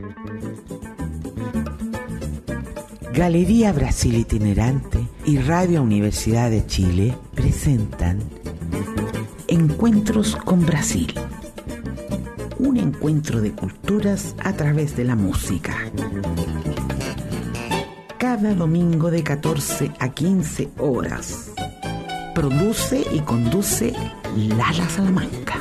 Galería Brasil Itinerante y Radio Universidad de Chile presentan Encuentros con Brasil. Un encuentro de culturas a través de la música. Cada domingo de 14 a 15 horas. Produce y conduce Lala Salamanca.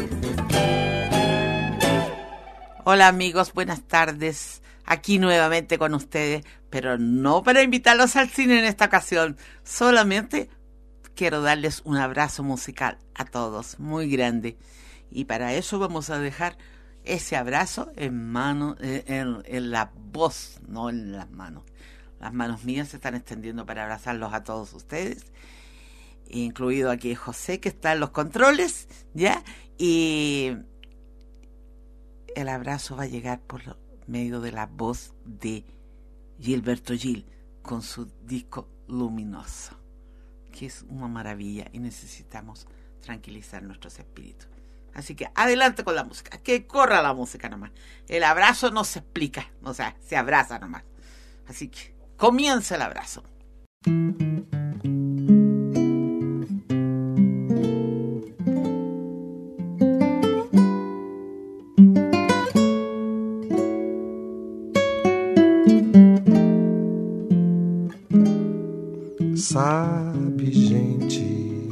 Hola amigos, buenas tardes. Aquí nuevamente con ustedes, pero no para invitarlos al cine en esta ocasión. Solamente quiero darles un abrazo musical a todos, muy grande. Y para eso vamos a dejar ese abrazo en la voz, no en las manos. Las manos mías se están extendiendo para abrazarlos a todos ustedes, incluido aquí José, que está en los controles, ¿ya? Y el abrazo va a llegar por medio de la voz de Gilberto Gil con su disco Luminoso, que es una maravilla y necesitamos tranquilizar nuestros espíritus. Así que adelante con la música, que corra la música nomás. El abrazo no se explica, o sea, se abraza nomás. Así que comienza el abrazo. Sabe, gente,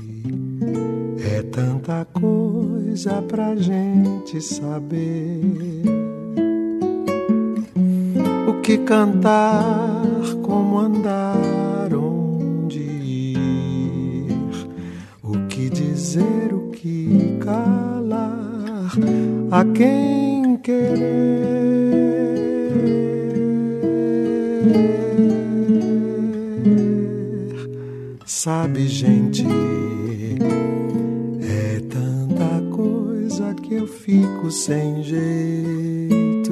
é tanta coisa pra gente saber. O que cantar, como andar, onde ir. O que dizer, o que calar, a quem querer. Sabe, gente, é tanta coisa que eu fico sem jeito.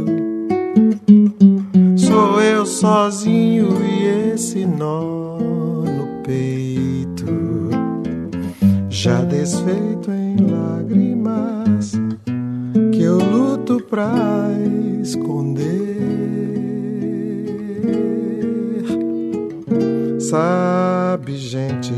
Sou eu sozinho e esse nó no peito, já desfeito em lágrimas, que eu luto pra esconder. Sabe, gente,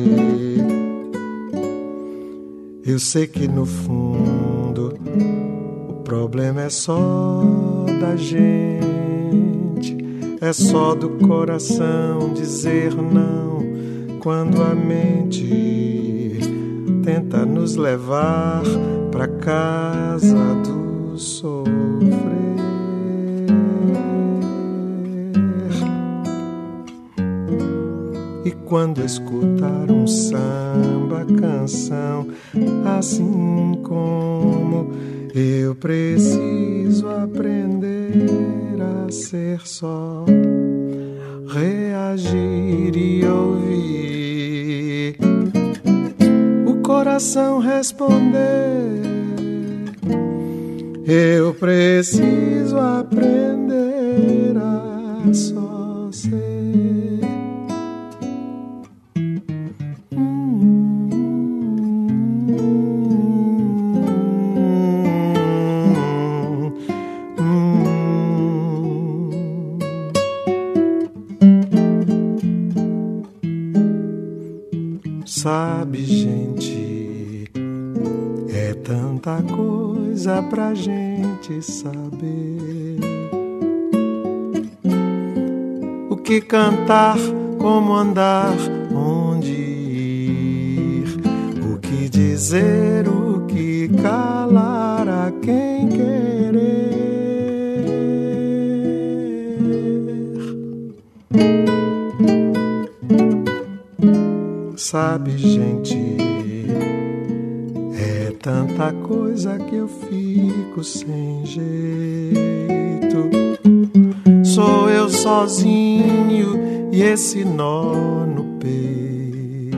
eu sei que no fundo o problema é só da gente, é só do coração dizer não quando a mente tenta nos levar pra casa do sofrer. E quando escutar um samba, canção, assim como eu preciso aprender a ser só, reagir e ouvir o coração responder. Eu preciso aprender a só ser. Sabe, gente, é tanta coisa pra gente saber. O que cantar, como andar, onde ir. O que dizer, o que calar, a quem querer. Sabe, gente, é tanta coisa que eu fico sem jeito. Sou eu sozinho e esse nó no peito,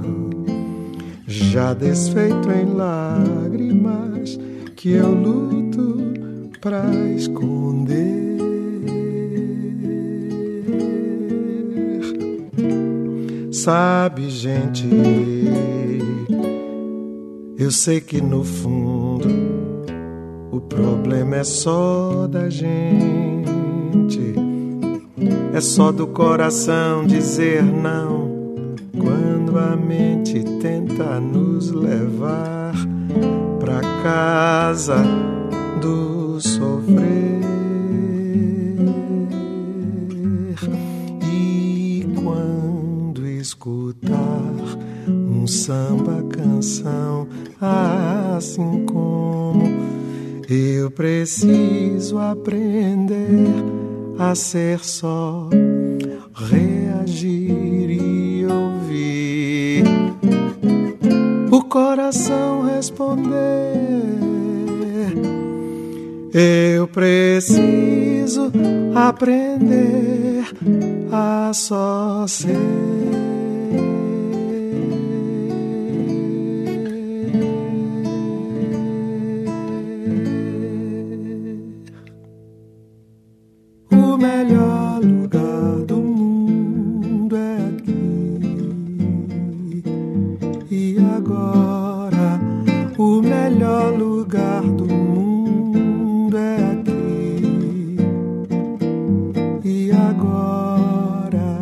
já desfeito em lágrimas, que eu luto pra esconder. Sabe, gente, eu sei que no fundo o problema é só da gente, é só do coração dizer não. Quando a mente tenta nos levar pra casa do sofrer, e quando escutar um samba canção, assim como eu preciso aprender a ser só, reagir e ouvir o coração responder. Eu preciso aprender a só ser. O melhor lugar do mundo é aqui e agora. O melhor lugar do mundo é aqui e agora.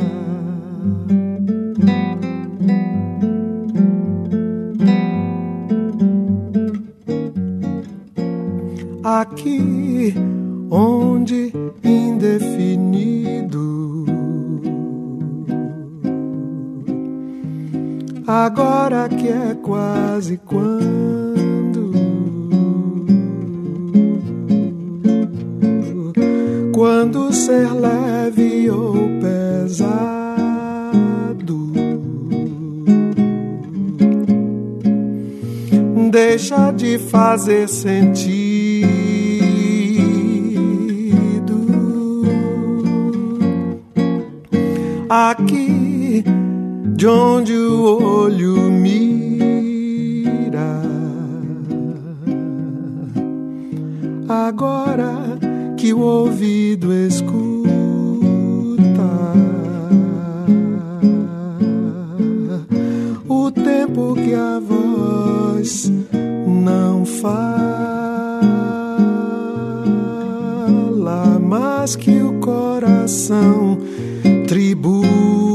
Aqui onde indefinido, agora que é quase quando ser leve ou pesado deixa de fazer sentido. Aqui, de onde o olho mira, agora que o ouvido escuta, o tempo que a voz não fala, mas que o coração tributa.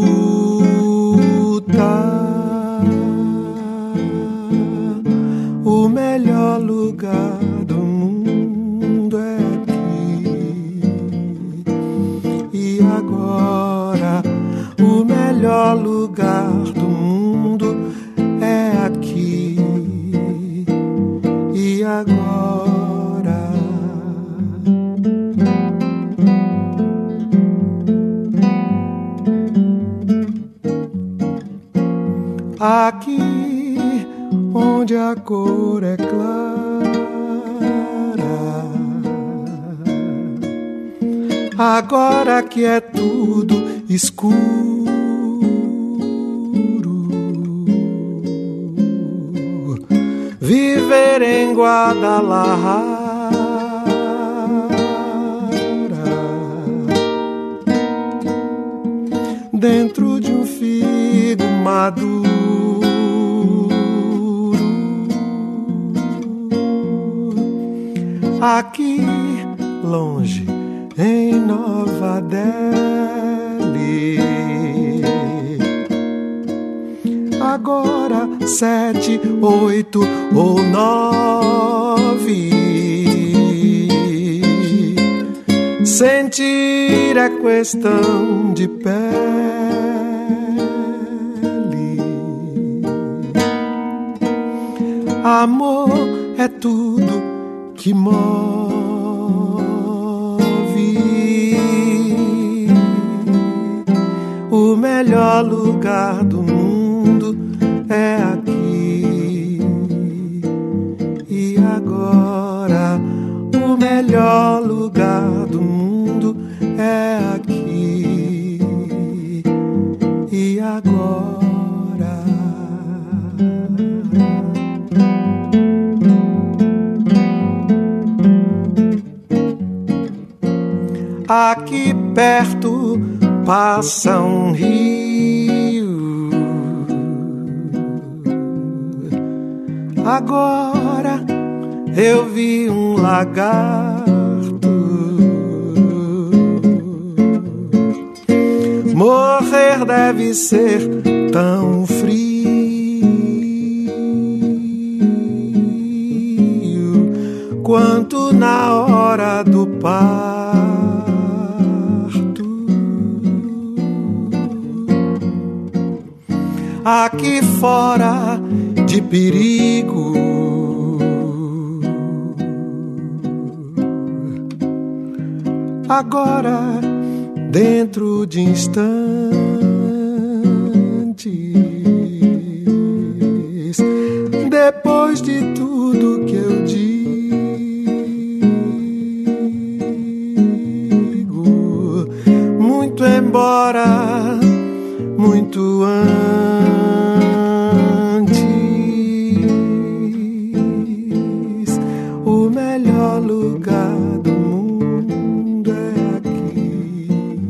O melhor lugar do mundo é aqui e agora. O melhor lugar do mundo é aqui e agora. Aqui onde a cor é clara, agora que é tudo escuro, viver em Guadalajara, dentro de um figo maduro, aqui longe em Nova Delhi, agora 7, 8 ou 9. Sentir é questão de pele. Amor é tudo que move. O melhor lugar do mundo é aqui e agora. O melhor lugar do mundo é aqui e agora. Aqui perto passa um rio, agora eu vi um lagarto morrer deve ser tão frio quanto na hora do parto. Aqui fora de perigo, agora dentro de instantes, depois de tudo que eu digo, muito embora, muito antes, o melhor lugar do mundo é aqui.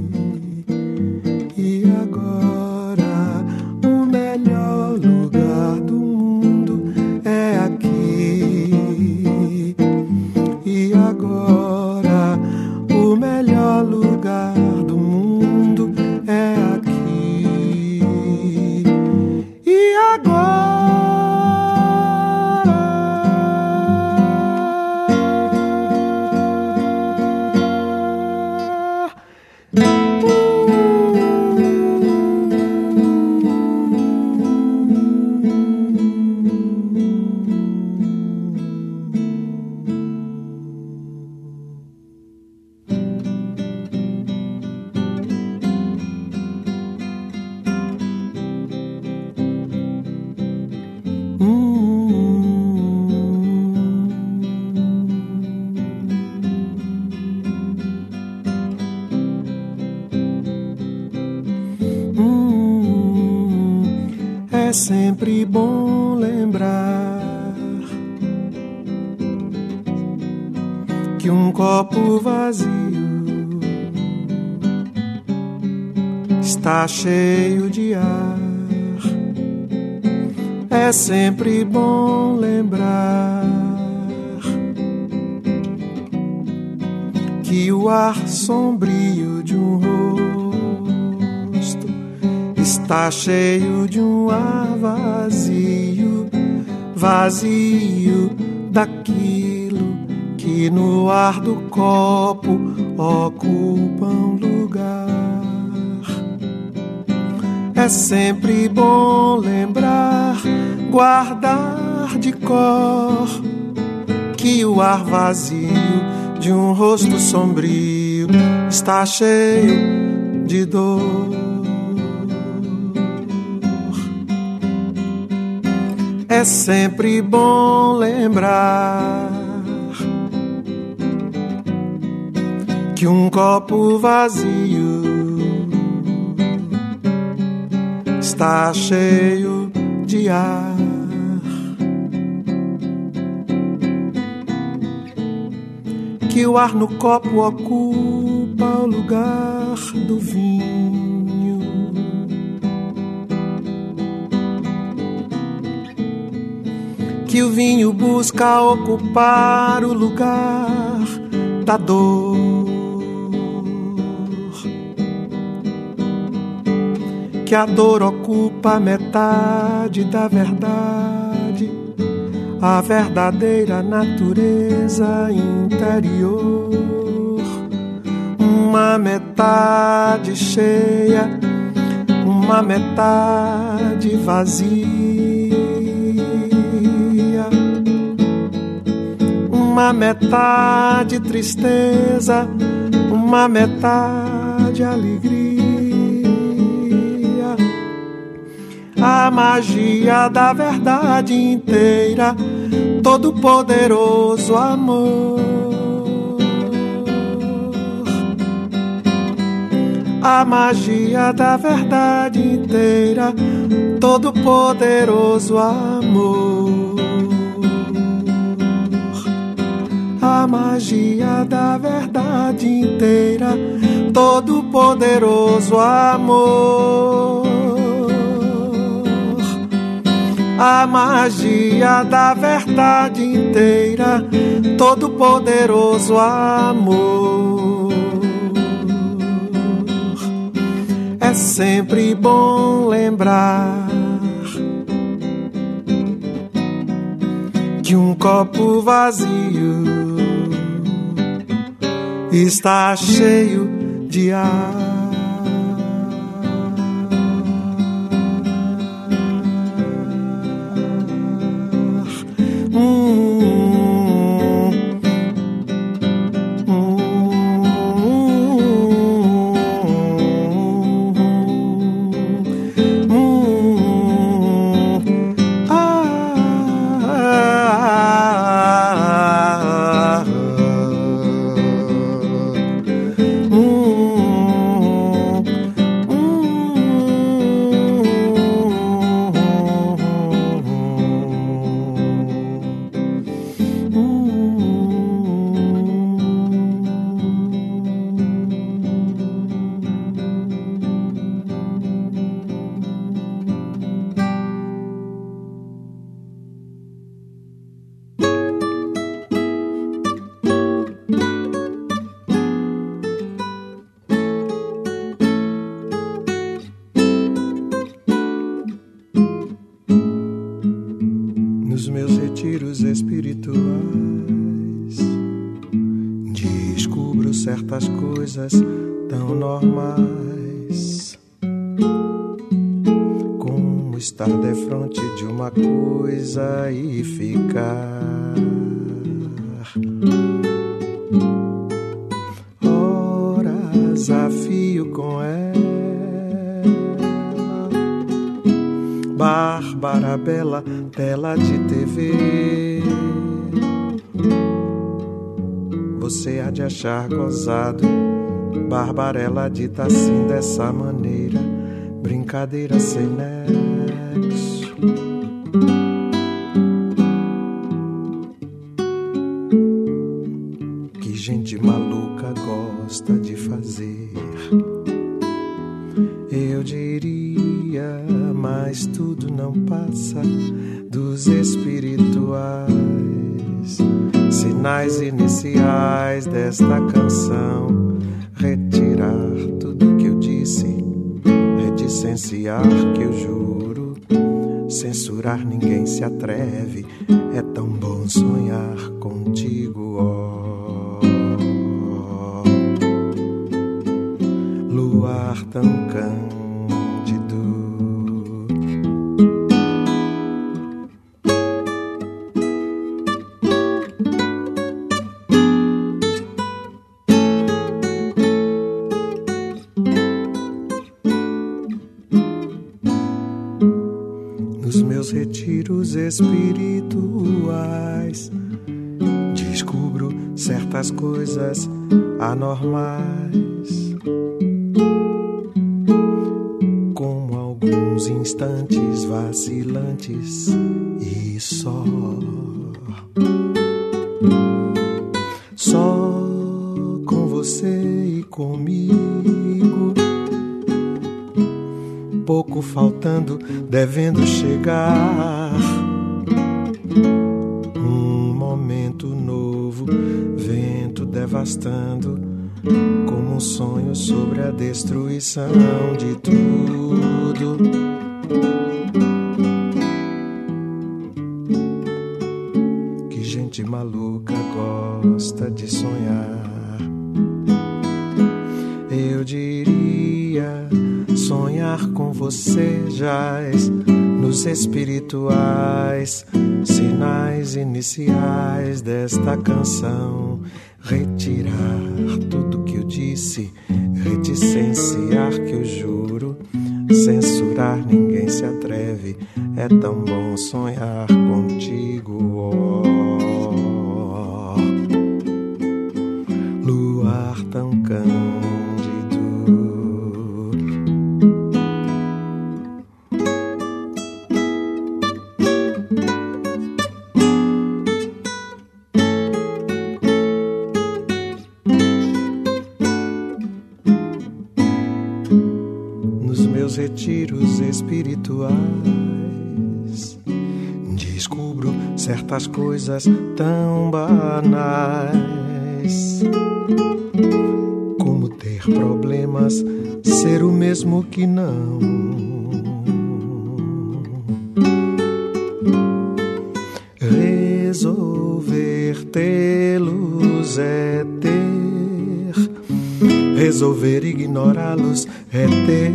E agora, o melhor lugar do mundo é aqui. E agora, o melhor lugar do mundo é aqui. E agora, é sempre bom lembrar que um copo vazio está cheio de ar. É sempre bom lembrar que o ar sombrio de um rosto está cheio de um ar vazio, vazio daquilo que no ar do copo ocupa um lugar. É sempre bom lembrar, guardar de cor que o ar vazio de um rosto sombrio está cheio de dor. É sempre bom lembrar que um copo vazio está cheio de ar. Que o ar no copo ocupa o lugar do vinho. Que o vinho busca ocupar o lugar da dor. Que a dor ocupa metade da verdade, a verdadeira natureza interior. Uma metade cheia, uma metade vazia. Uma metade tristeza, uma metade alegria. A magia da verdade inteira, todo poderoso amor. A magia da verdade inteira, todo poderoso amor. A magia da verdade inteira, todo poderoso amor. A magia da verdade inteira, todo poderoso amor. É sempre bom lembrar que um copo vazio está cheio de ar. Nos meus retiros espirituais, descubro certas coisas tão normais, como estar defronte de uma coisa e ficar horas a fio com ela. Bárbara Bela, tela de TV. Você há de achar gozado Barbarella dita assim dessa maneira, brincadeira sem nexo. Que gente maluca gosta de fazer. Eu diria, mas tudo não passa dos espirituais. Sinais iniciais desta canção. Retirar tudo que eu disse, reticenciar que eu juro. Censurar ninguém se atreve, é tão bom sonhar contigo, ó. Luar tão cândido. Nos meus retiros espirituais, descubro certas coisas anormais, como alguns instantes vacilantes e só com você e comigo, pouco faltando, devendo chegar um momento novo, vento devastando, como um sonho sobre a destruição de tudo. Que gente maluca gosta de sonhar. Eu diria, sonhar com você jaz nos espirituais, sinais iniciais desta canção. Retirar tudo que eu disse, reticenciar que eu juro. Censurar ninguém se atreve, é tão bom sonhar contigo, ó. Luar tão cândido. Retiros espirituais, descubro certas coisas tão banais, como ter ter problemas, ser o mesmo que não. Resolver tê-los é ter, resolver ignorá-los é ter.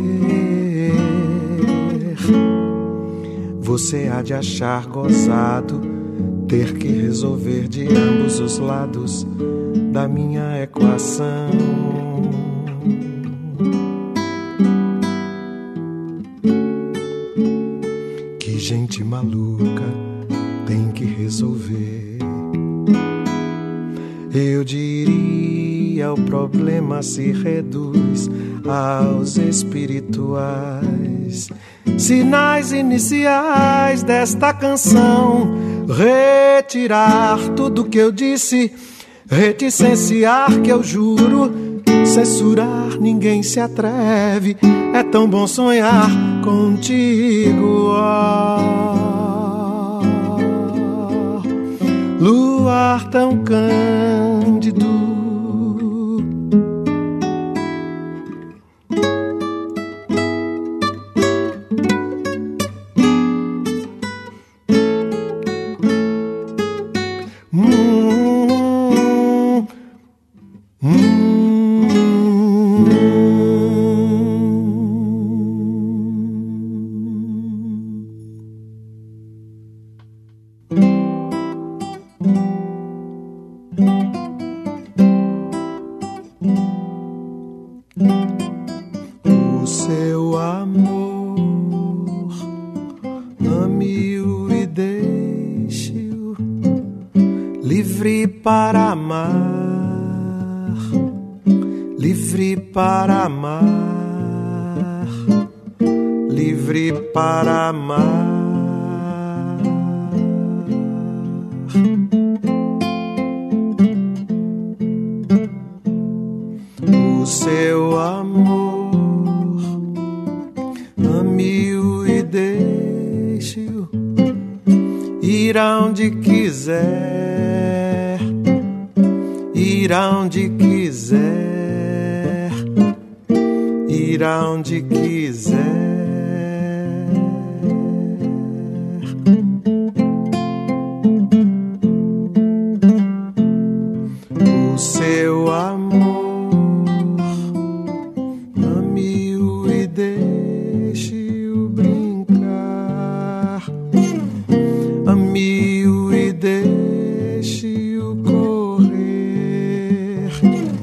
Você há de achar gozado ter que resolver de ambos os lados da minha equação. Que gente maluca tem que resolver. Eu diria, o problema se reduz aos espirituais sinais iniciais desta canção. Retirar tudo que eu disse, reticenciar que eu juro, censurar ninguém se atreve. É tão bom sonhar contigo, oh, luar tão cândido. O seu amor, ame-o e deixe-o livre para amar, livre para amar, livre para amar. O seu amor, ame-o e deixe-o ir aonde quiser, ir aonde quiser, ir aonde quiser. O seu amor, ame-o e deixe-o brincar, ame-o e deixe-o correr,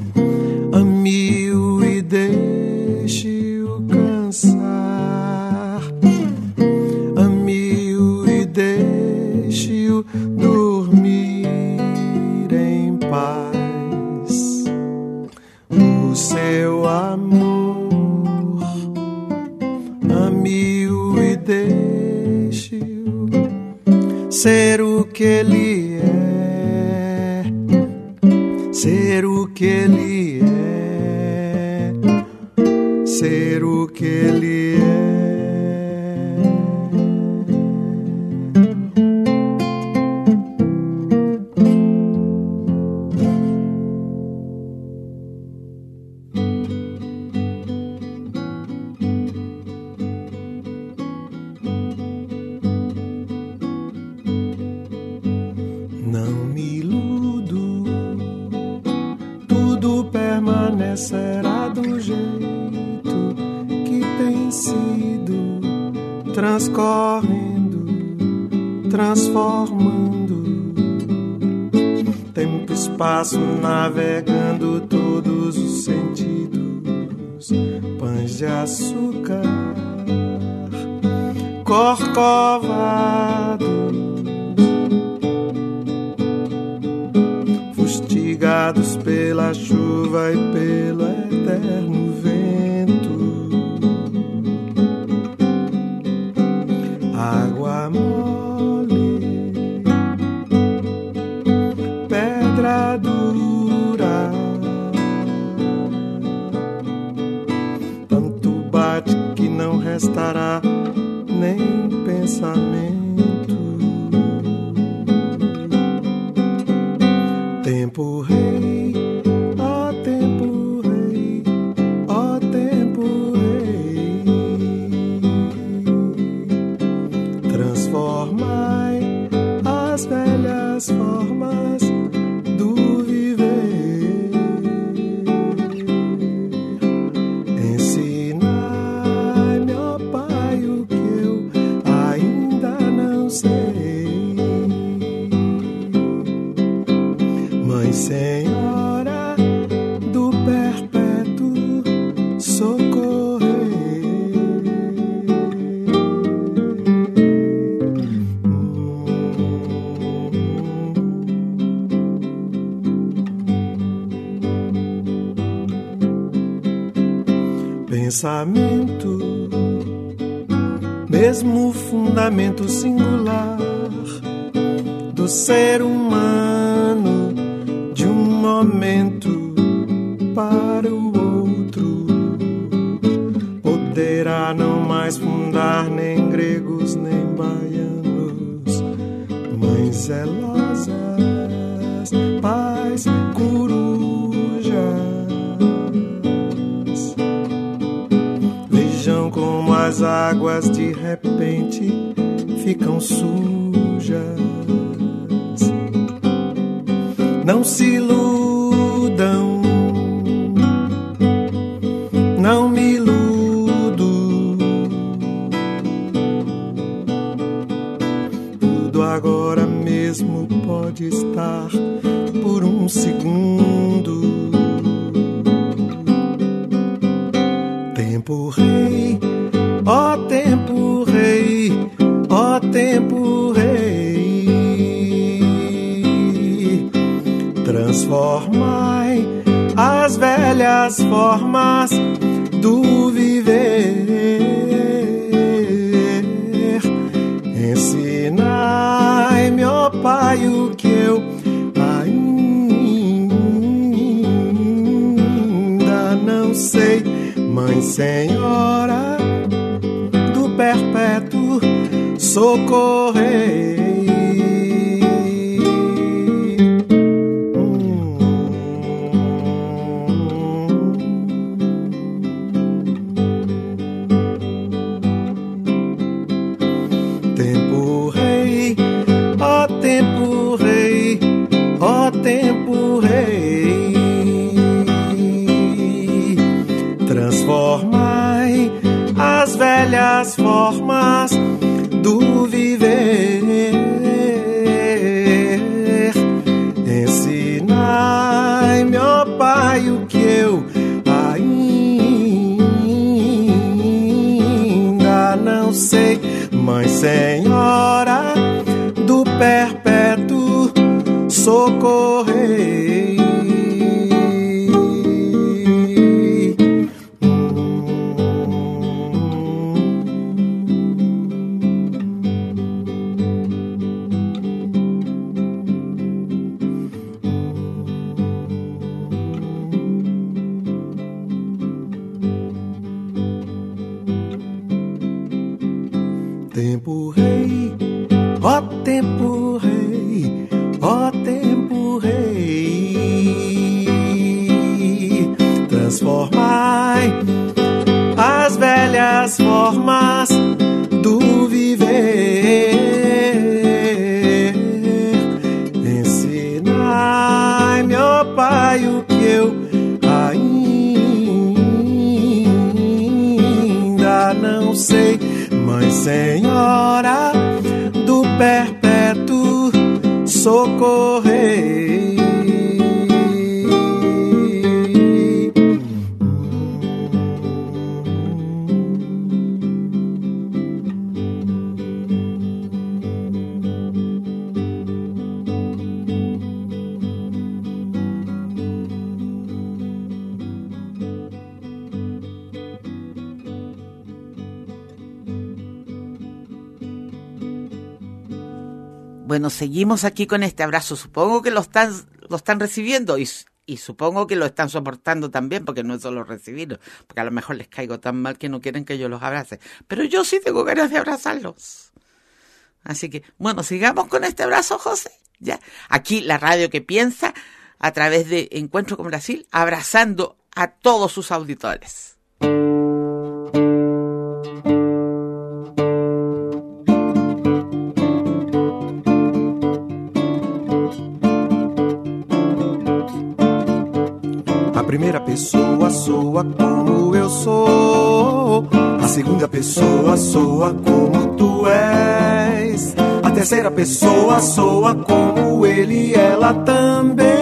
ame-o e deixe-o cansar, ame-o e deixe-o dormir em paz. O seu amor, ame-o e deixe-o ser o que ele é, ser o que ele é, ser o que ele é. Não me iludo, tudo permanecerá do jeito que tem sido, transcorrendo, transformando, tempo e espaço navegando todos os sentidos, pães de açúcar, corcovados, fustigados pela chuva e pelo eterno vento. Água mole, pedra dura, tanto bate que não restará nem pensamento. Tempo rei, ó tempo rei, pensamento, mesmo fundamento singular do ser humano, de um momento para o outro, poderá não mais fundar nem gregos nem baianos, mães zelosas, pais corujas. Vejam como as águas de repente ficam sujas. Não se iludam, não me iludo. Tudo agora mesmo pode estar por um segundo. Tempo rei, ó tempo rei, ó tempo rei. Transformai as velhas formas do viver. Ensinai-me, ó Pai, o que eu ainda não sei. Mãe Senhora do Perpétuo, socorrei. Tempo rei, ó tempo rei, ó tempo rei. Transformai as velhas formas do viver. Ensinai-me, ó Pai, o que eu ainda não sei. Mãe Senhora do Perpétuo, socorrei. Tempo rei, ó tempo rei, ó tempo rei. Transformai as velhas formas do viver. Ensinai-me, ó Pai, o que eu ainda não sei. Mãe Senhora do Perpétuo, socorrei. Bueno, seguimos aquí con este abrazo. Supongo que lo están recibiendo y supongo que lo están soportando también, porque no es solo recibirlo, porque a lo mejor les caigo tan mal que no quieren que yo los abrace. Pero yo sí tengo ganas de abrazarlos. Así que, bueno, sigamos con este abrazo, José. Ya. Aquí la radio que piensa, a través de Encuentro con Brasil, abrazando a todos sus auditores. A primeira pessoa soa como eu sou, a segunda pessoa soa como tu és, a terceira pessoa soa como ele e ela também.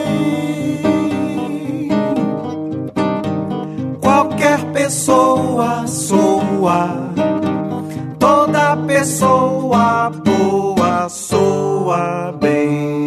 Qualquer pessoa soa, toda pessoa boa soa bem.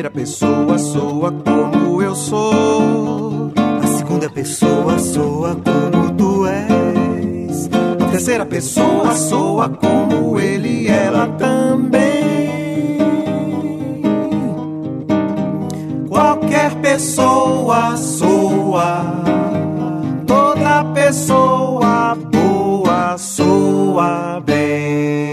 primeira pessoa soa como eu sou. A segunda pessoa soa como tu és. A terceira pessoa soa como ele e ela também. Qualquer pessoa soa. Toda pessoa boa soa bem.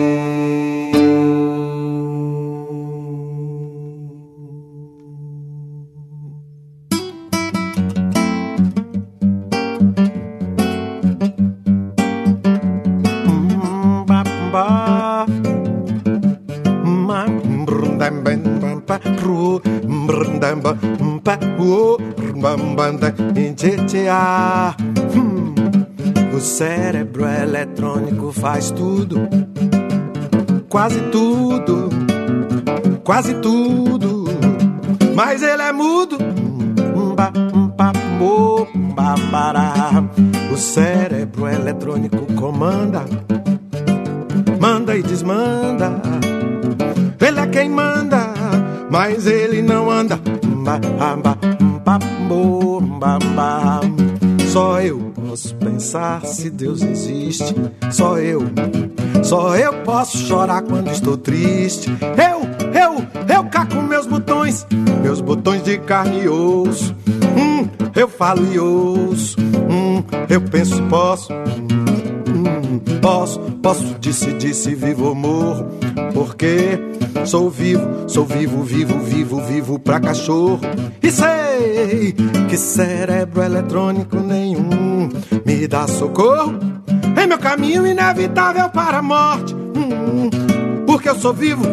O cérebro eletrônico faz tudo, quase tudo, quase tudo, mas ele é mudo. O cérebro eletrônico comanda, manda e desmanda. Ele é quem manda, mas ele não anda. Só eu posso pensar se Deus existe. Só eu posso chorar quando estou triste. Eu caco meus botões de carne e osso. Eu falo e ouço. Eu penso e posso. Posso, disse, vivo ou morro. Porque sou vivo pra cachorro. E sei que cérebro eletrônico nenhum me dá socorro em meu caminho inevitável para a morte. Porque eu sou vivo,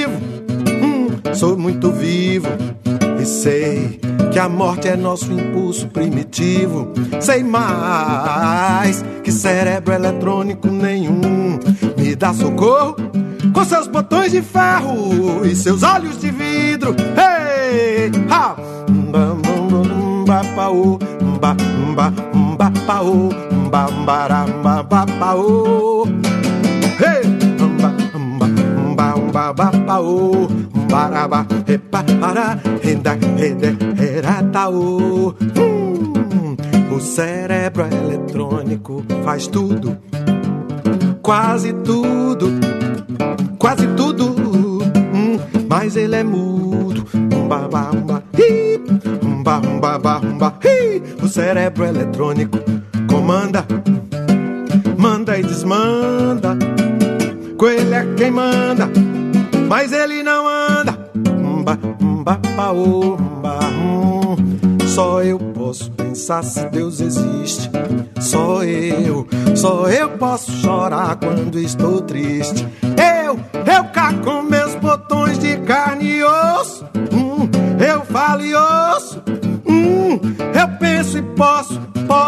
sou muito vivo. E sei que a morte é nosso impulso primitivo. Sei mais que cérebro eletrônico nenhum me dá socorro com seus botões de ferro e seus olhos de vidro. Hey, ha! O cérebro eletrônico faz tudo, quase tudo, quase tudo, mas ele é mudo. O cérebro eletrônico comanda, manda e desmanda. Ele é quem manda, mas ele não anda. Só eu posso pensar se Deus existe. Só eu posso chorar quando estou triste. Eu caco meus botões de carne e osso. Eu falo e ouço. Eu penso e posso,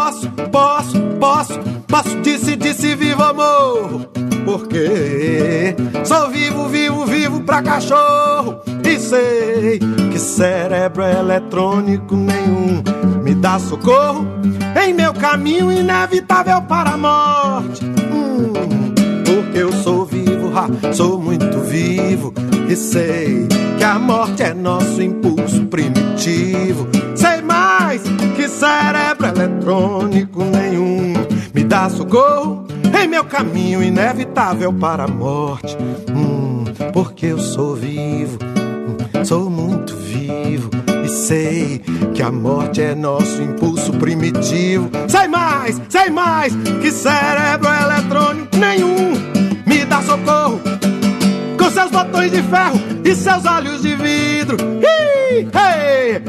disse, vivo amor. Porque sou vivo pra cachorro. E sei que cérebro eletrônico nenhum me dá socorro em meu caminho inevitável para a morte. Porque eu sou vivo, sou muito vivo. E sei que a morte é nosso impulso primitivo. Sei mais que cérebro eletrônico nenhum me dá socorro em meu caminho inevitável para a morte. Porque eu sou vivo, sou muito vivo. E sei que a morte é nosso impulso primitivo. Sei mais que cérebro eletrônico nenhum me dá socorro com seus botões de ferro e seus olhos de vidro. Hey!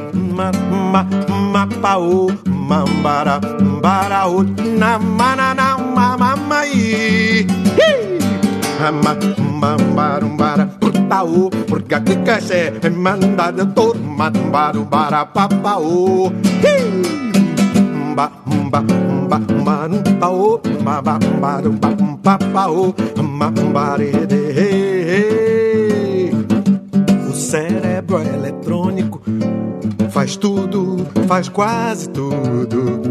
Mapaô, mambara, mbaraô, namanana, mamamai. Mambarumbara, putaô, porque aqui caché é mandada todo mambarumbara, papaô. Paô, papaô, mambarede. O cérebro eletrônico faz tudo, faz quase tudo,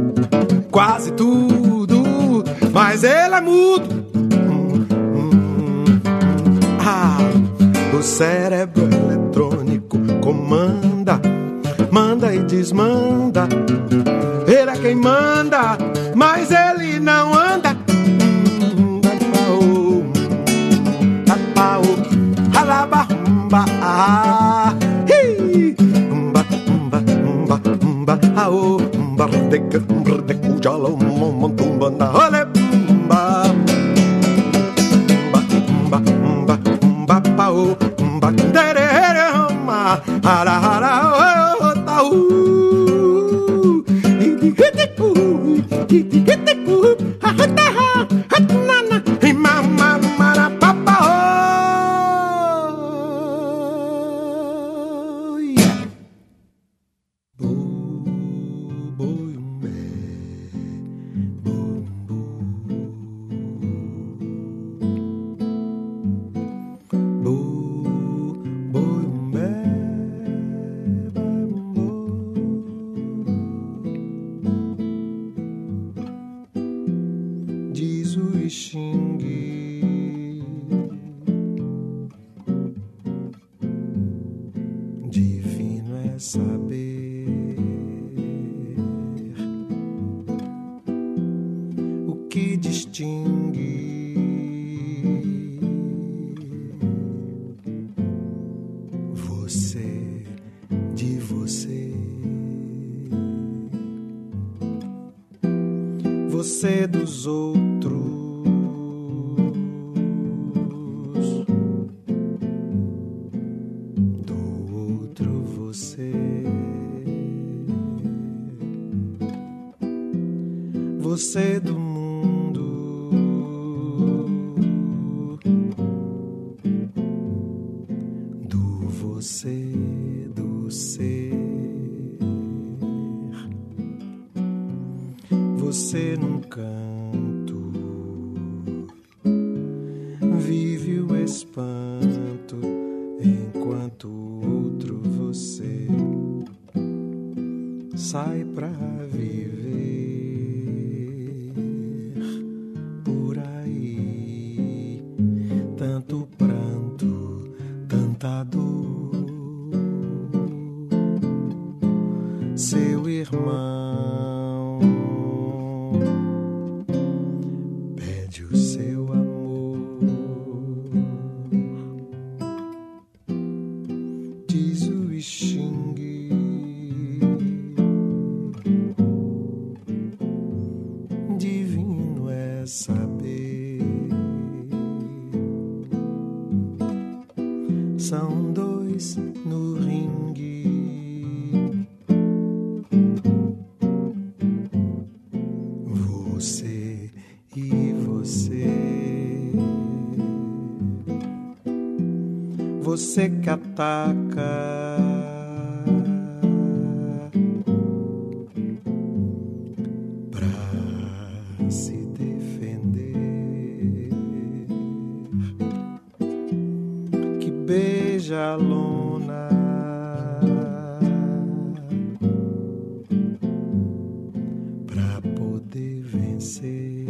mas ele é mudo. O cérebro eletrônico comanda desmanda. Ele é quem manda, mas ele não anda. Alabamba, você dos outros, do outro você, você do mundo, do você do ser. Você num canto vive o espanto, enquanto outro você sai pra viver por aí. Tanto pranto, tanta dor. Seu irmão o seu amor, diz o Xingue, divino é saber. São dois no ringue, você e você que ataca pra se defender, que beija a lona pra poder vencer.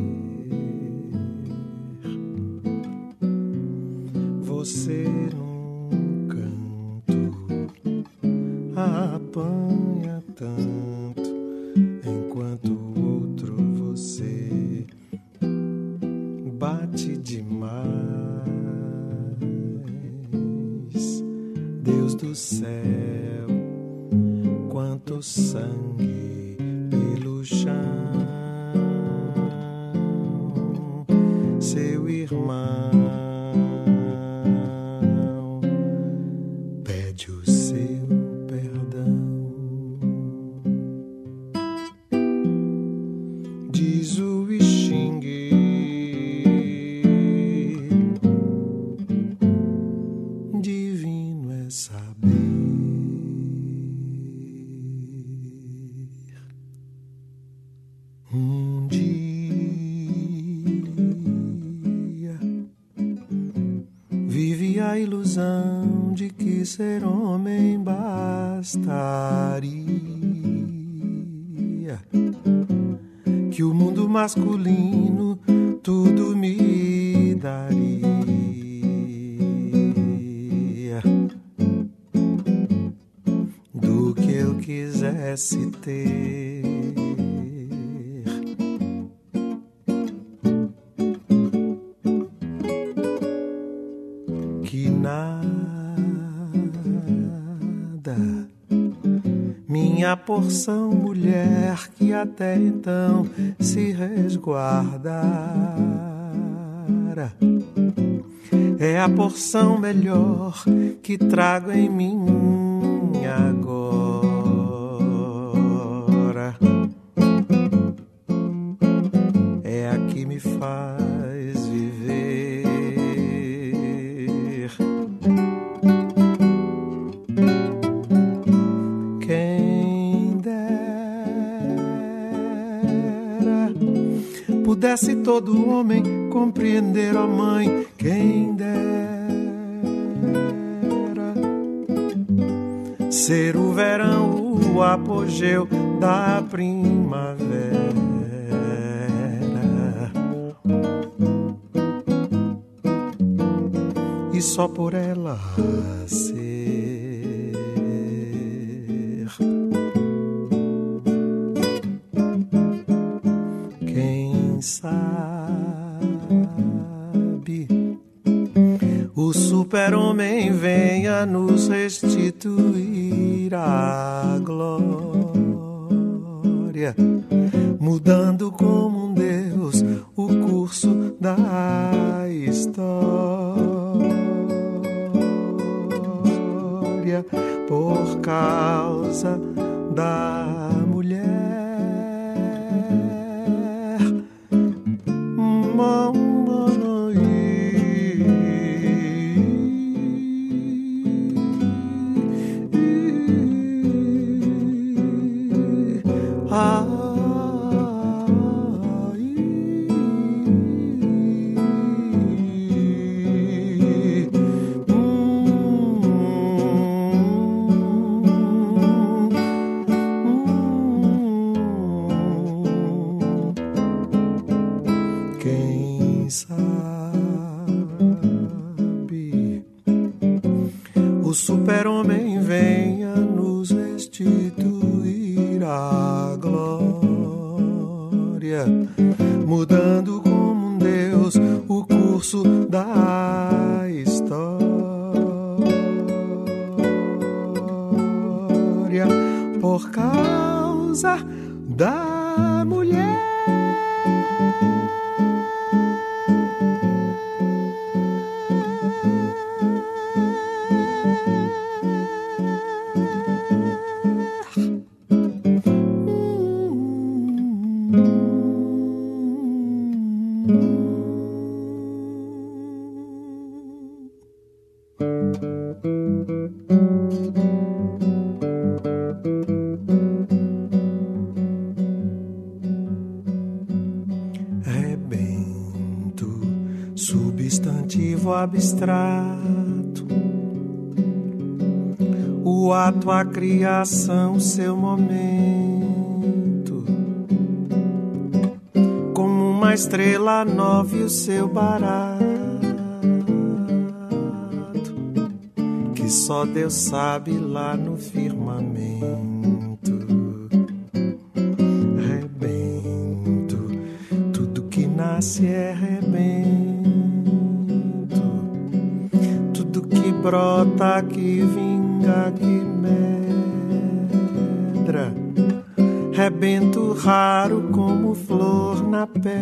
Você num canto apanha tanto, enquanto o outro você bate demais. Deus do céu, quanto sangue pelo chão. Seu irmão o seu perdão, diz o Xingue, divino é saber. Um dia vive a ilusão de que ser homem bastaria, que o mundo masculino tudo me daria, do que eu quiser pudesse ter. Que nada, minha porção mulher que até então se resguardara, é a porção melhor que trago em mim agora. É a que me faz viver. Quem dera pudesse todo homem compreender a mãe. Quem dera ser o verão o apogeu da primavera, e só por ela ser. Quem sabe o super-homem venha nos restituir a glória, mudando como um Deus o curso da história, por causa da mulher. Quem sabe o super-homem venha nos restituir a glória, mudando como um Deus o curso da história, por causa da mulher. Substantivo abstrato, o ato, a criação, seu momento, como uma estrela nova e o seu barato, que só Deus sabe lá no firmamento. Rebento, tudo que nasce é rebento, brota, que vinga, que medra, rebento raro como flor na pedra,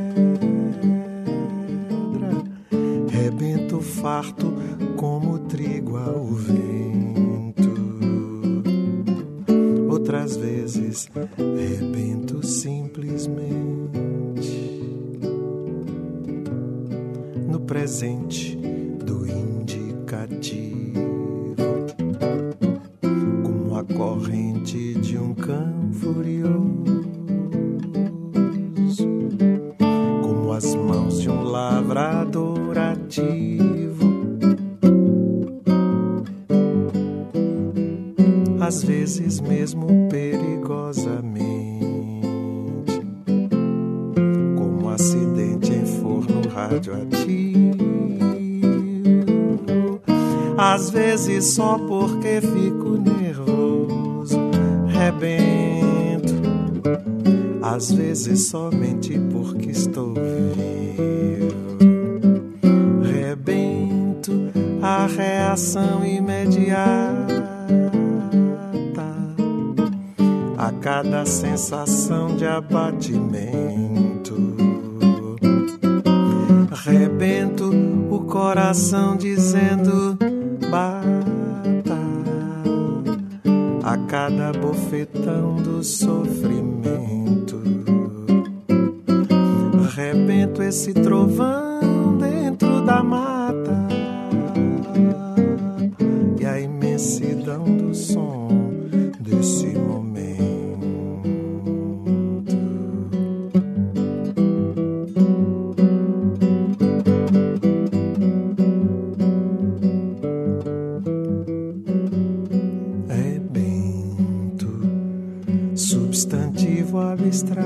rebento farto como trigo ao vento. Outras vezes rebento simplesmente no presente do como a corrente de um cão furioso, como as mãos de um lavrador ativo, às vezes mesmo perigosamente, como acidente em forno radioativo. Às vezes só porque fico nervoso, rebento, às vezes somente porque estou vivo. Rebento a reação imediata a cada sensação de abatimento. Rebento o coração dizendo bata a cada bofetão do sofrimento. Rebento esse trovão dentro da mata e a imensidão do som desse momento. Rebento, substantivo abstrato,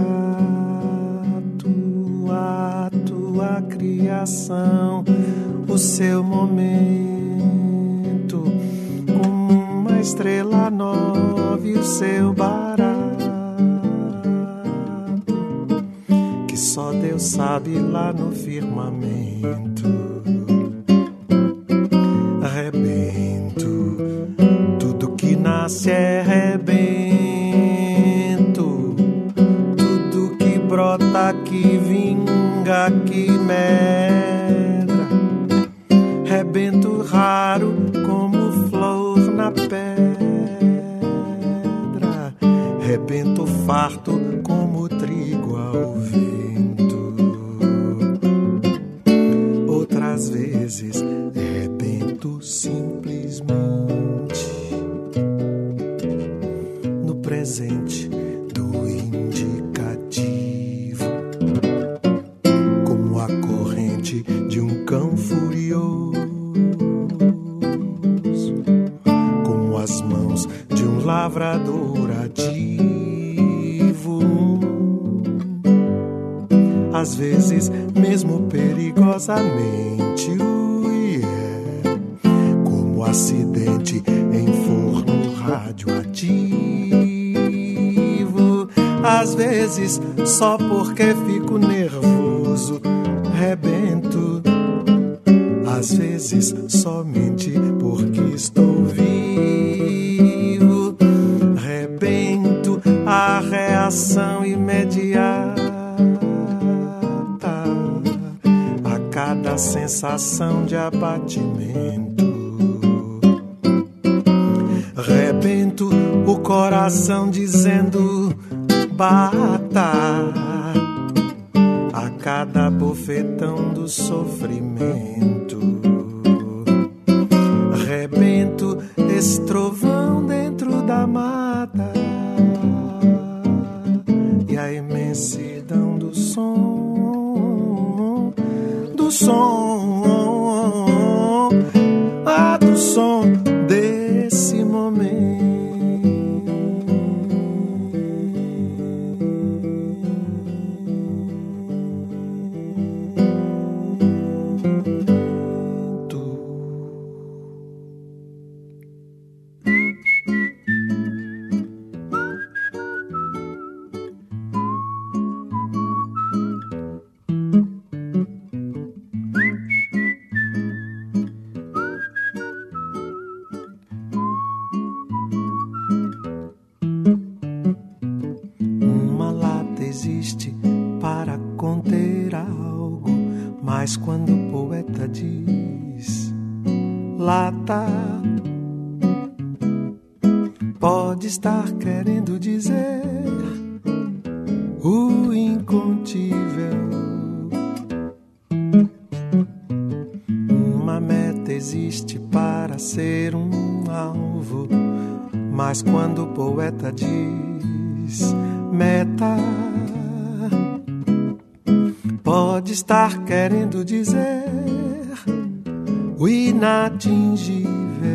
ato, a criação, o seu momento, como uma estrela nova e o seu barato, que só Deus sabe lá no firmamento. Rebento, tudo que nasce é rebento, tudo que brota, que vinga, que medra. Rebento raro como flor na pedra, rebento farto como trigo ao vento. Outras vezes rebento simplesmente no presente do indicativo, como a corrente de um cão furioso, como as mãos de um lavrador ativo, às vezes mesmo perigosamente, como acidente em forno radioativo, às vezes só porque fico nervoso, rebento, às vezes somente porque estou vivo, rebento a reação imediata a cada sensação de abatimento. Rebento o coração dizendo bata a cada bofetão do sofrimento. Rebento esse trovão dentro da mata e a imensidão do som, do som, do som desse momento. Mas quando o poeta diz lata, pode estar querendo dizer o incontível. Uma meta existe para ser um alvo, mas quando o poeta diz meta, pode estar querendo dizer o inatingível.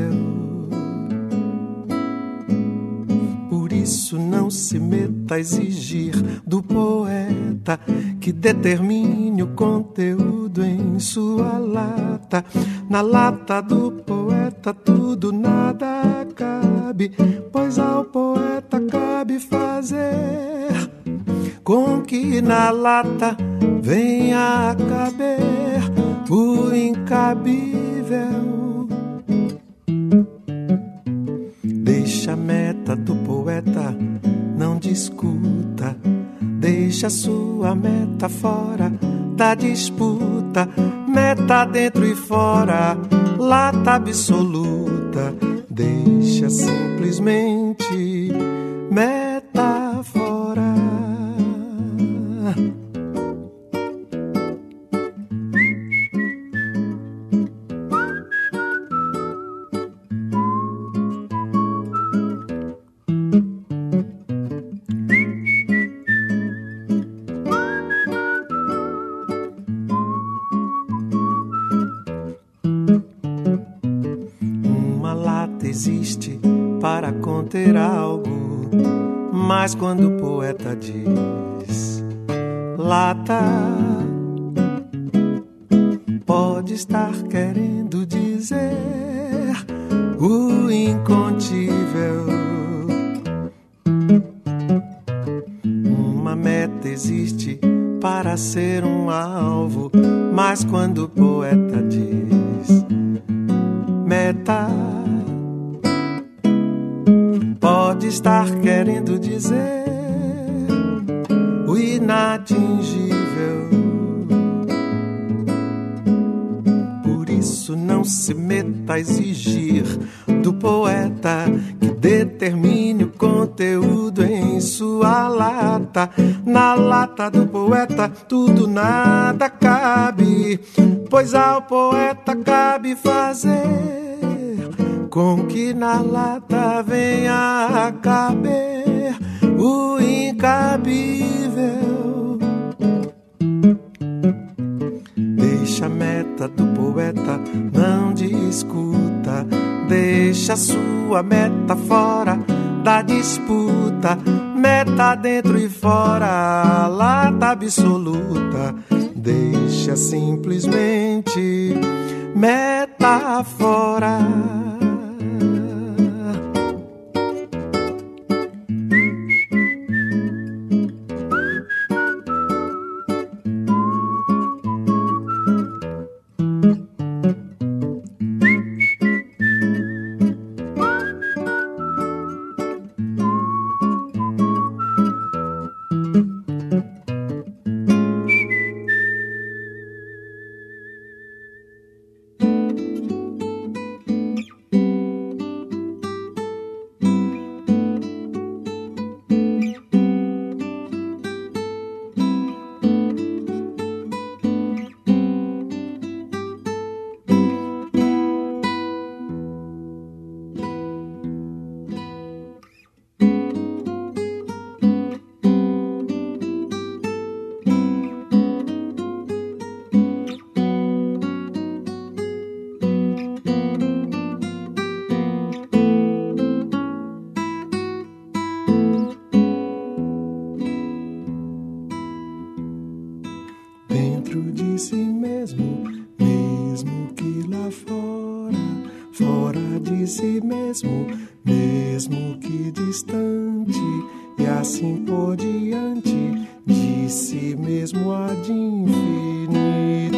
Por isso não se meta a exigir do poeta que determine o conteúdo em sua lata. Na lata do poeta poeta tudo nada cabe, pois ao poeta cabe fazer com que na lata venha a caber o incabível. Deixa a meta do poeta, não discuta. Deixa sua meta fora da disputa. Meta dentro e fora, lata absoluta. Deixa simplesmente meta fora. Existe para conter algo, mas quando o poeta diz lata, pode estar querendo dizer o incontível. Uma meta existe para ser um alvo, mas quando o poeta diz meta, pode estar querendo dizer o inatingível. Por isso não se meta a exigir do poeta que determine o conteúdo em sua lata. Na lata do poeta tudo nada cabe, pois ao poeta cabe fazer com que na lata venha a caber o incabível. Deixa a meta do poeta, não discuta. Deixa sua meta fora da disputa. Meta dentro e fora, lata absoluta. Deixa simplesmente meta fora. Mesmo que distante, e assim por diante, de si mesmo há de infinito.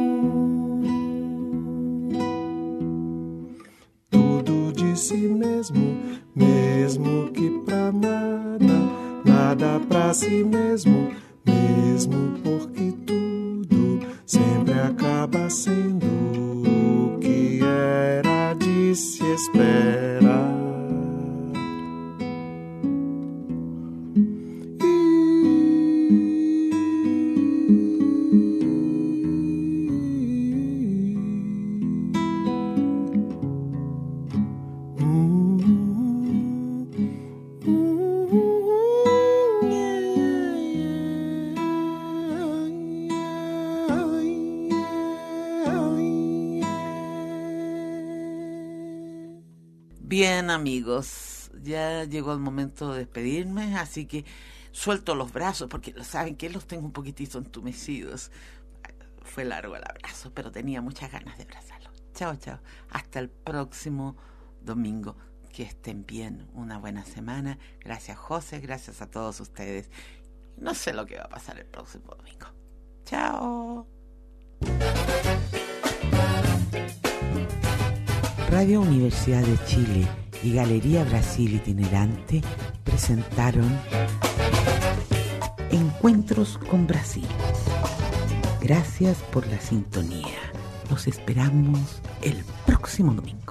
Tudo de si mesmo, mesmo que pra nada, nada pra si mesmo, mesmo porque tudo sempre acaba sendo o que era de se esperar. Bien, amigos, ya llegó el momento de despedirme, así que suelto los brazos, porque saben que los tengo un poquitito entumecidos. Fue largo el abrazo, pero tenía muchas ganas de abrazarlos. Chao, chao. Hasta el próximo domingo. Que estén bien, una buena semana. Gracias, José, gracias a todos ustedes. No sé lo que va a pasar el próximo domingo. Chao. Radio Universidad de Chile y Galería Brasil Itinerante presentaron Encuentros con Brasil. Gracias por la sintonía. Los esperamos el próximo domingo.